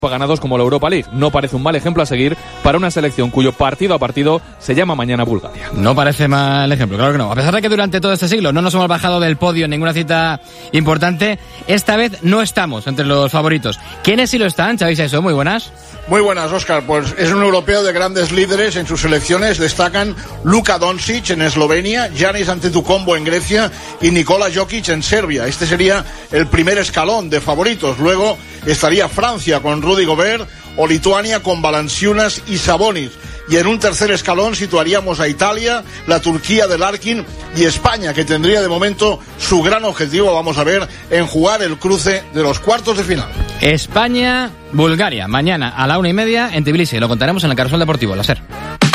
ganados como la Europa League. No parece un mal ejemplo a seguir para una selección cuyo partido a partido se llama mañana Bulgaria. No parece mal ejemplo, claro que no. A pesar de que durante todo este siglo no nos hemos bajado del podio en ninguna cita importante, esta vez no estamos entre los favoritos. ¿Quiénes sí lo están? Xavi Saiso, muy buenas. Muy buenas, Óscar. Pues es un europeo de grandes líderes en sus selecciones. Destacan Luka Doncic en Eslovenia, Giannis Antetokounmpo en Grecia y Nikola Jokic en Serbia. Este sería el primer escalón de favoritos. Luego estaría Francia con Rudy Gobert o Lituania con Valanciunas y Sabonis. Y en un tercer escalón situaríamos a Italia, la Turquía de Larkin y España, que tendría de momento su gran objetivo, vamos a ver, en jugar el cruce de los cuartos de final. España-Bulgaria, mañana a la 1:30 en Tbilisi. Lo contaremos en el Carrusel Deportivo, la SER.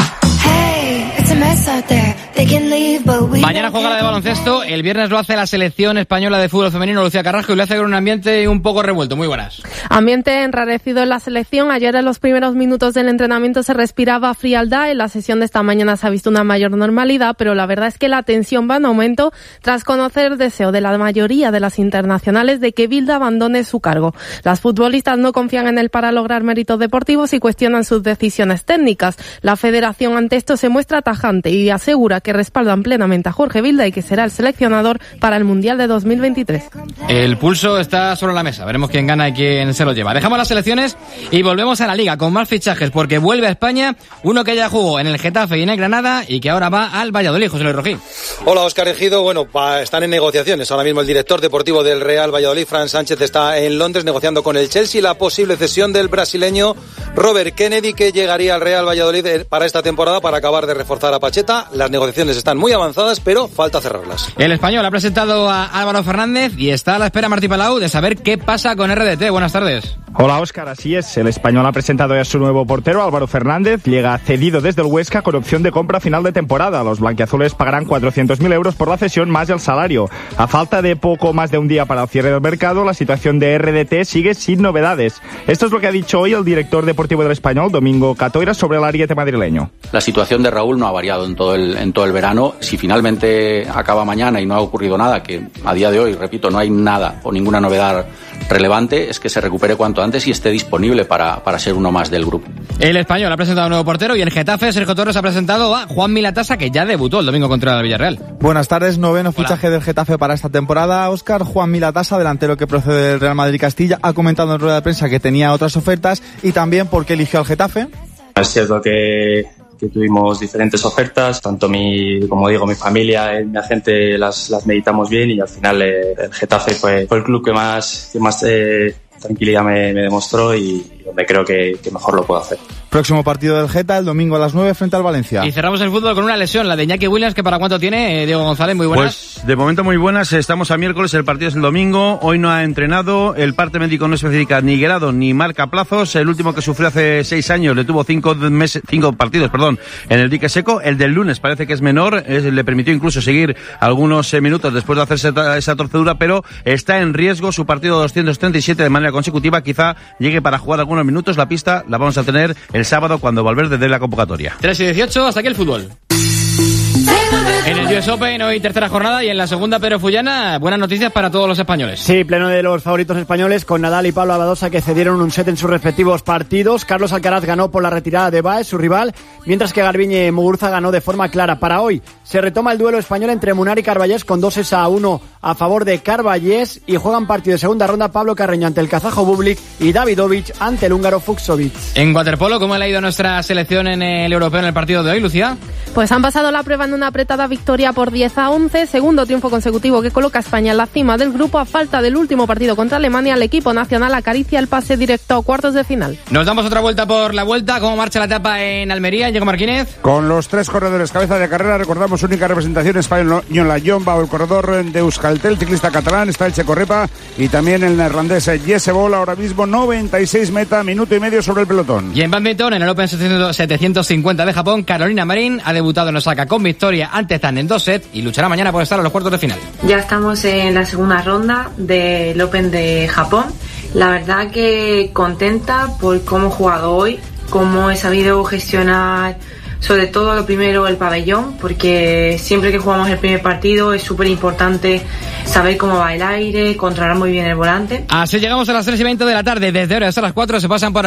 Mañana juega la de baloncesto, el viernes lo hace la selección española de fútbol femenino, Lucía Carrasco, y lo hace con un ambiente un poco revuelto. Muy buenas. Ambiente enrarecido en la selección. Ayer en los primeros minutos del entrenamiento se respiraba frialdad. En la sesión de esta mañana se ha visto una mayor normalidad, pero la verdad es que la tensión va en aumento tras conocer el deseo de la mayoría de las internacionales de que Bilda abandone su cargo. Las futbolistas no confían en él para lograr méritos deportivos y cuestionan sus decisiones técnicas. La federación ante esto se muestra tajante y asegura que respaldan plenamente a Jorge Vilda y que será el seleccionador para el Mundial de 2023. El pulso está sobre la mesa, veremos quién gana y quién se lo lleva. Dejamos las selecciones y volvemos a la Liga con más fichajes, porque vuelve a España uno que ya jugó en el Getafe y en el Granada y que ahora va al Valladolid. José Luis Rojí. Hola, Óscar Ejido. Bueno, están en negociaciones. Ahora mismo el director deportivo del Real Valladolid, Fran Sánchez, está en Londres negociando con el Chelsea la posible cesión del brasileño Robert Kennedy, que llegaría al Real Valladolid para esta temporada para acabar de reforzar a Pacheta. Las negociaciones están muy avanzadas, pero falta cerrarlas. El Español ha presentado a Álvaro Fernández y está a la espera Martí Palau de saber qué pasa con RDT. Buenas tardes. Hola, Óscar, así es. El Español ha presentado ya a su nuevo portero, Álvaro Fernández. Llega cedido desde el Huesca con opción de compra a final de temporada. Los blanquiazules pagarán 400.000 euros por la cesión más el salario. A falta de poco más de un día para el cierre del mercado, la situación de RDT sigue sin novedades. Esto es lo que ha dicho hoy el director deportivo del Español, Domingo Catoira, sobre el ariete madrileño. La situación de Raúl no ha variado en todo el verano. Si finalmente acaba mañana y no ha ocurrido nada, que a día de hoy, repito, no hay nada o ninguna novedad relevante, es que se recupere cuanto antes y esté disponible para ser uno más del grupo. El Español ha presentado a un nuevo portero y el Getafe, Sergio Torres, ha presentado a Juan Milatasa, que ya debutó el domingo contra el Villarreal. Buenas tardes, noveno fichaje del Getafe para esta temporada. Óscar, Juan Milatasa, delantero que procede del Real Madrid Castilla, ha comentado en rueda de prensa que tenía otras ofertas y también por qué eligió al Getafe. Es cierto que tuvimos diferentes ofertas, tanto mi familia y mi agente las meditamos bien y al final el Getafe fue el club que más tranquilidad me demostró y donde creo que mejor lo puedo hacer. Próximo partido del Geta, el domingo a las 9 frente al Valencia. Y cerramos el fútbol con una lesión, la de Iñaki Williams, que ¿para cuánto tiene? Diego González, muy buenas. Pues de momento muy buenas, estamos a miércoles, el partido es el domingo, hoy no ha entrenado, el parte médico no especifica ni grado ni marca plazos, el último que sufrió hace 6 años le tuvo 5 partidos en el dique seco, el del lunes parece que es menor, le permitió incluso seguir algunos minutos después de hacerse esa torcedura, pero está en riesgo su partido 237 de manera consecutiva, quizá llegue para jugar algunos minutos, la pista la vamos a tener el sábado cuando Valverde dé la convocatoria. 3:18, hasta aquí el fútbol. En el US Open, hoy tercera jornada y en la segunda, Pedro Fullana, buenas noticias para todos los españoles. Sí, pleno de los favoritos españoles con Nadal y Pablo Badosa, que cedieron un set en sus respectivos partidos. Carlos Alcaraz ganó por la retirada de Baez, su rival, mientras que Garbiñe Muguruza ganó de forma clara. Para hoy se retoma el duelo español entre Munar y Carballés con 2-1 a favor de Carballés y juegan partido de segunda ronda Pablo Carreño ante el kazajo Bublik y Davidovich ante el húngaro Fucsovic. En waterpolo, ¿cómo le ha ido nuestra selección en el europeo en el partido de hoy, Lucía? Pues han pasado la prueba en una apretada victoria por 10-11, segundo triunfo consecutivo que coloca a España en la cima del grupo. A falta del último partido contra Alemania, el equipo nacional acaricia el pase directo a cuartos de final. Nos damos otra vuelta por la vuelta. ¿Cómo marcha la etapa en Almería, Diego Martínez? Con los 3 corredores cabeza de carrera, recordamos única representación española, John Bau, el corredor de Euskaltel, ciclista catalán, está el checo Repa y también el neerlandés Jesse Bol, ahora mismo 96 meta, minuto y medio sobre el pelotón. Y en badminton, en el Open 750 de Japón, Carolina Marín ha debutado en Osaka con victoria ante Zhang en 2 sets y luchará mañana por estar a los cuartos de final. Ya estamos en la segunda ronda del Open de Japón. La verdad que contenta por cómo he jugado hoy, cómo he sabido gestionar sobre todo lo primero el pabellón, porque siempre que jugamos el primer partido es súper importante saber cómo va el aire, controlar muy bien el volante. Así llegamos a las 3:20 de la tarde. Desde ahora hasta las 4 se pasan por